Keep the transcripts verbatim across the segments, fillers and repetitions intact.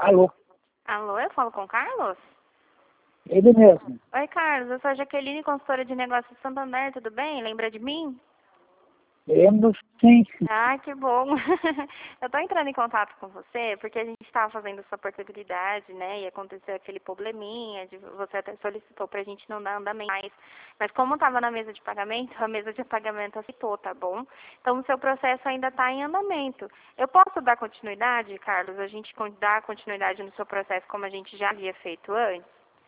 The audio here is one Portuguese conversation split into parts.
Alô, Alô, eu falo com o Carlos? ele mesmo. Oi, Carlos, eu sou a Jaqueline, consultora de negócios de Santander, tudo bem? Lembra de mim? Lembro sim. Ah, que bom. Eu tô entrando em contato com você porque a gente estava fazendo sua portabilidade, né? E aconteceu aquele probleminha, de você até solicitou pra gente não dar andamento mais. Mas como estava na mesa de pagamento, a mesa de pagamento aceitou, tá bom? Então o seu processo ainda está em andamento. Eu posso dar continuidade, Carlos? A gente con- dá continuidade no seu processo como a gente já havia feito antes?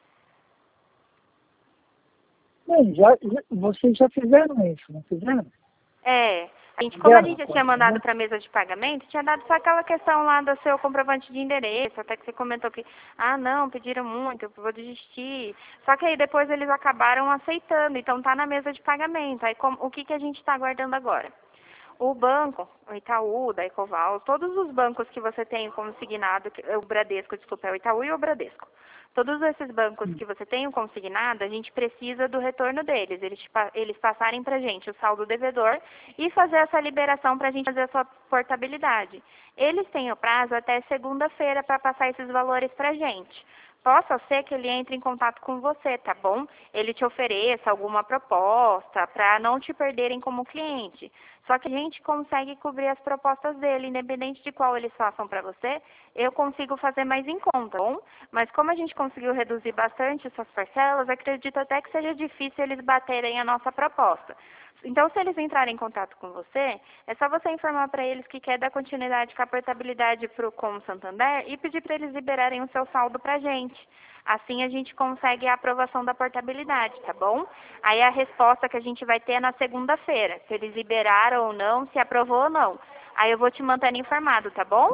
Bem, já, já- vocês já fizeram isso, não fizeram? É, a gente, como a Fizeram a gente já tinha coisa, né? mandado para a mesa de pagamento, tinha dado só aquela questão lá do seu comprovante de endereço, até que você comentou que, ah, não, pediram muito, eu vou desistir. Só que aí depois eles acabaram aceitando, então tá na mesa de pagamento. Aí como, o que, que a gente está aguardando agora? O banco, o Itaú, da Ecoval, todos os bancos que você tem como signado, que- o Bradesco, desculpa, é o Itaú e o Bradesco. Todos esses bancos que você tem como consignado, a gente precisa do retorno deles. Eles, te pa- eles passarem para a gente o saldo devedor e fazer essa liberação para a gente fazer a sua portabilidade. Eles têm o prazo até segunda-feira para passar esses valores para a gente. Possa ser que ele entre em contato com você, tá bom? Ele te ofereça alguma proposta para não te perderem como cliente. Só que a gente consegue cobrir as propostas dele, independente de qual eles façam para você, eu consigo fazer mais em conta, tá bom? Mas como a gente conseguiu reduzir bastante essas parcelas, acredito até que seja difícil eles baterem a nossa proposta. Então, se eles entrarem em contato com você, é só você informar para eles que quer dar continuidade com a portabilidade para o Como Santander e pedir para eles liberarem o seu saldo para a gente. Assim a gente consegue a aprovação da portabilidade, tá bom? Aí a resposta que a gente vai ter é na segunda-feira, se eles liberaram ou não, se aprovou ou não. Aí eu vou te mantendo informado, tá bom?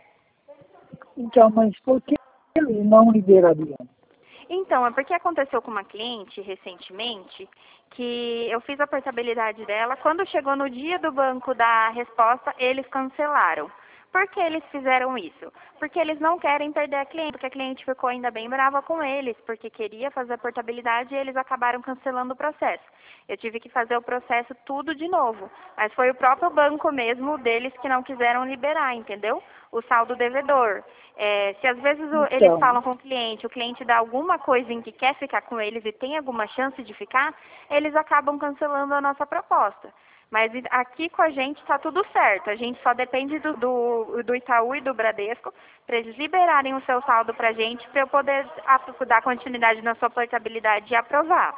Então, mas por que eles não liberariam? Então, é porque aconteceu com uma cliente recentemente que eu fiz a portabilidade dela. Quando chegou no dia do banco da resposta, eles cancelaram. Por que eles fizeram isso? Porque eles não querem perder a cliente, porque a cliente ficou ainda bem brava com eles, porque queria fazer a portabilidade e eles acabaram cancelando o processo. Eu tive que fazer o processo tudo de novo, mas foi o próprio banco mesmo deles que não quiseram liberar, entendeu? O saldo devedor. É, se às vezes o- eles Então, falam com o cliente, o cliente dá alguma coisa em que quer ficar com eles e tem alguma chance de ficar, eles acabam cancelando a nossa proposta. Mas e- aqui com a gente está tudo certo. A gente só depende do, do, do Itaú e do Bradesco para eles liberarem o seu saldo para a gente, para eu poder ap- dar continuidade na sua portabilidade e aprovar.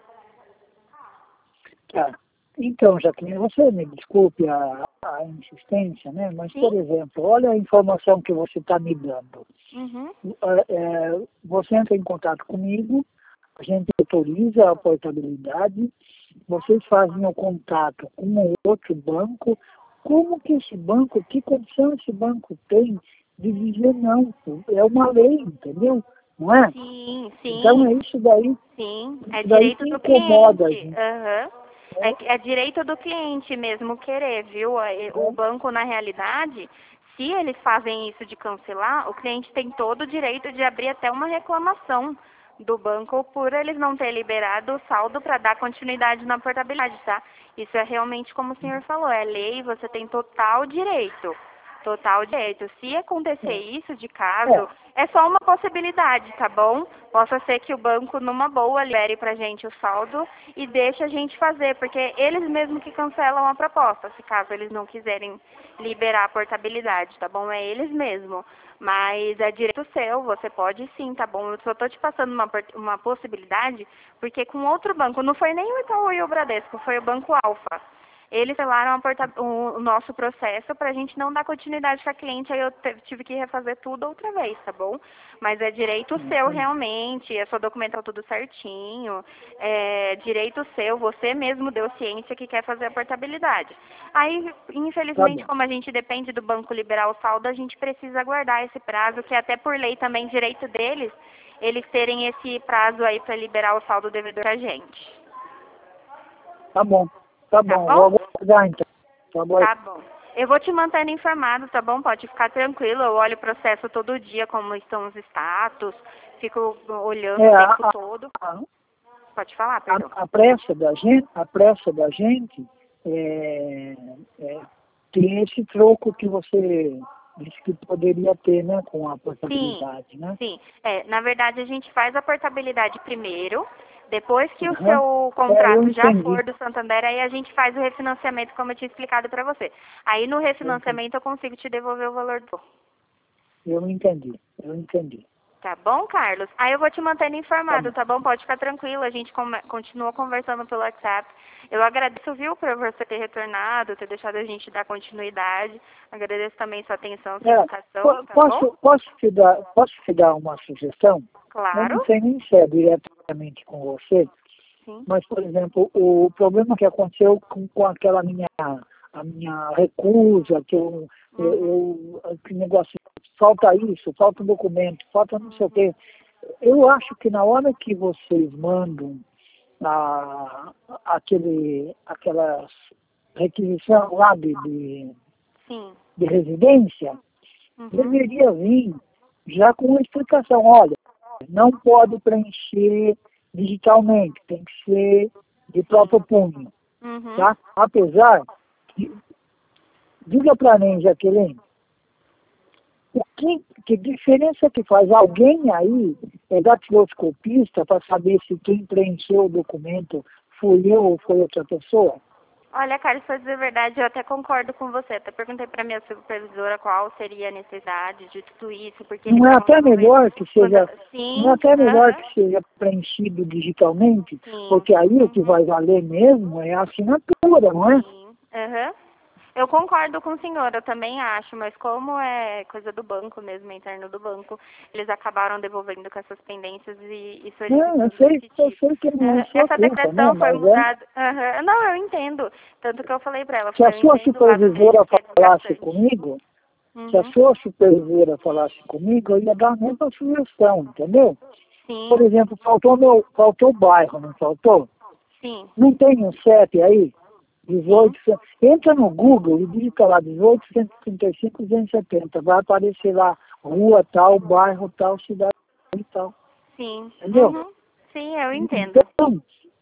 tá. Então, Jaqueline, você me desculpe a, a insistência, né? Mas, Sim? por exemplo, olha a informação que você está me dando. Uhum. É, é, você entra em contato comigo, a gente autoriza a portabilidade, vocês fazem o contato com um outro banco. Como que esse banco, que condição esse banco tem de dizer não? É uma lei, entendeu? Não é? Sim, Então sim, é isso daí, sim. É isso daí direito que do incomoda a cliente. gente, Aham. né? É, é direito do cliente mesmo querer, viu? É, O banco, na realidade, se eles fazem isso de cancelar, o cliente tem todo o direito de abrir até uma reclamação do banco por eles não ter liberado o saldo para dar continuidade na portabilidade, tá? Isso é realmente como o senhor falou, é lei, você tem total direito. Total direito. Se acontecer isso de É, caso, é só uma possibilidade, tá bom? Possa ser que o banco, numa boa, libere pra gente o saldo e deixe a gente fazer, porque eles mesmos que cancelam a proposta, se caso eles não quiserem liberar a portabilidade, tá bom? É eles mesmos. Mas é direito seu, você pode sim, tá bom? Eu só tô te passando uma, por- uma possibilidade, porque com outro banco, não foi nem o Itaú e o Bradesco, foi o Banco Alfa. Eles cancelaram a porta- o, o nosso processo para a gente não dar continuidade com a cliente, aí eu te- tive que refazer tudo outra vez, tá bom? Mas é direito seu entendi. realmente, é sua documentação tudo certinho, é direito seu, você mesmo deu ciência que quer fazer a portabilidade. Aí, Tá infelizmente, bom. como a gente depende do banco liberar o saldo, a gente precisa aguardar esse prazo, que é até por lei também direito deles, eles terem esse prazo aí para liberar o saldo devedor a gente. Tá bom. Tá Tá bom, bom? vou aguardar então. Tá bom. Tá bom. Eu vou te mantendo informado, tá bom? Pode ficar tranquilo. Eu olho o processo todo dia, como estão os status. Fico olhando É, o a, tempo todo. a, Pode falar, a, perdão. a pressa da gente, a pressa da gente é, é, tem esse troco que você disse que poderia ter, né, com a portabilidade, sim, né? Sim, é, na verdade a gente faz a portabilidade primeiro, depois que Uhum. o seu É, contrato eu já entendi. for do Santander, aí a gente faz o refinanciamento, como eu tinha explicado para você. Aí no refinanciamento eu consigo te devolver o valor do... Eu entendi, eu entendi. Tá bom, Carlos? Aí eu vou te mantendo Tá informado, bom. tá bom? Pode ficar tranquilo, a gente come- continua conversando pelo WhatsApp. Eu agradeço, viu, por você ter retornado, ter deixado a gente dar continuidade. Agradeço também sua atenção, sua É, educação, po- tá bom? posso, posso, te dar, posso te dar uma sugestão? Eu Claro. não sei nem se é diretamente com você, Sim. mas, por exemplo, o problema que aconteceu com, com aquela minha, a minha recusa, que eu, eu, Uhum. eu que negócio, falta isso, falta um documento, falta não sei o Uhum. quê. Eu acho que na hora que vocês mandam a, aquele, aquela requisição lá de, de, Sim. de residência, Uhum. deveria vir já com uma explicação. Olha, não pode preencher digitalmente, tem que ser de próprio punho, Uhum. tá? Apesar, de, diga para mim, Jaqueline, o que, que diferença que faz alguém aí é datiloscopista para saber se quem preencheu o documento fui eu ou foi outra pessoa? Olha, Carlos, pra dizer a verdade, eu até concordo com você. Até perguntei para minha supervisora qual seria a necessidade de tudo isso, porque eles Não é estavam até desenvolvendo... melhor que seja, Quando... não é Sim, até melhor aham, que seja preenchido digitalmente, sim, porque aí o que uhum, vai valer mesmo é a assinatura, não é? sim, aham. Eu concordo com o senhor, eu também acho, mas como é coisa do banco mesmo, interno do banco, eles acabaram devolvendo com essas pendências e, e Não, eu solicitando sei, esse eu tipo. sei que não é Aham. sua Essa culpa, né? decretação foi Mas é, mudada. Aham. Não, eu entendo. Tanto que eu falei pra ela, se a falei, eu sua entendo o lado deles, supervisora que é falasse desgastante. comigo, se a Uhum. sua supervisora falasse comigo, eu ia dar a mesma sugestão, entendeu? Por Sim, exemplo, faltou meu, faltou o bairro, não faltou? sim, Não tem um C E P aí? sim, dezoito, entra no Google e digita lá dezoito, cento e trinta e cinco, duzentos e setenta. Vai aparecer lá rua tal, bairro tal, cidade tal. sim. Entendeu? Uhum. Sim, eu entendo. Então,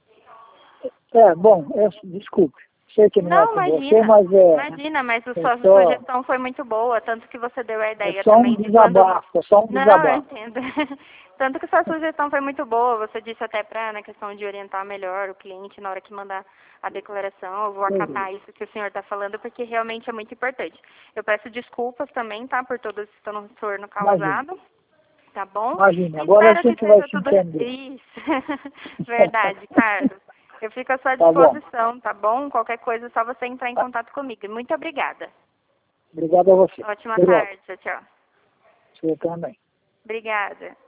é, bom, é, desculpe. Sei que não é Não, com você, imagina. mas é, Imagina, mas a é, sua só, sugestão foi muito boa, tanto que você deu a é ideia só um também de quando... desabafo, é só um Não, eu desabafo. entendo. Tanto que sua sugestão foi muito boa, você disse até para na questão de orientar melhor o cliente na hora que mandar a declaração. Eu vou acatar isso que o senhor está falando, porque realmente é muito importante. Eu peço desculpas também, tá, por todo esse transtorno Imagina, causado, tá bom? imagina, E agora a espero que gente vai esteja se tudo... entender. Isso. Verdade, Carlos. Eu fico à sua Tá bom. disposição, tá bom? Qualquer coisa é só você entrar em contato comigo. Muito obrigada. Obrigado a você. Ótima Obrigado. tarde, tchau, tchau. Você também. Obrigada.